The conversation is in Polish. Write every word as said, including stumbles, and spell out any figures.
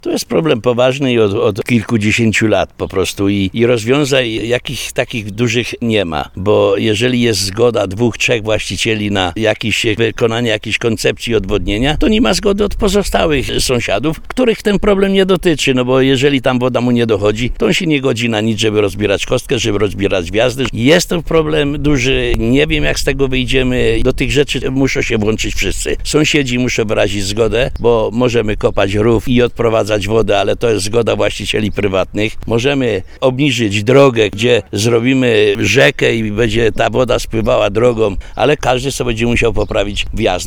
To jest problem poważny i od, od kilkudziesięciu lat po prostu i, i rozwiązań jakich takich dużych nie ma, bo jeżeli jest zgoda dwóch, trzech właścicieli na jakieś wykonanie jakiejś koncepcji odwodnienia, to nie ma zgody od pozostałych sąsiadów, których ten problem nie dotyczy, no bo jeżeli tam woda mu nie dochodzi, to on się nie godzi na nic, żeby rozbierać kostkę, żeby rozbierać gwiazdy. Jest to problem duży, nie wiem jak z tego wyjdziemy, do tych rzeczy muszą się włączyć wszyscy. Sąsiedzi muszą wyrazić zgodę, bo możemy kopać rów i odprowadzać wodę, ale to jest zgoda właścicieli prywatnych. Możemy obniżyć drogę, gdzie zrobimy rzekę i będzie ta woda spływała drogą, ale każdy sobie będzie musiał poprawić wjazd.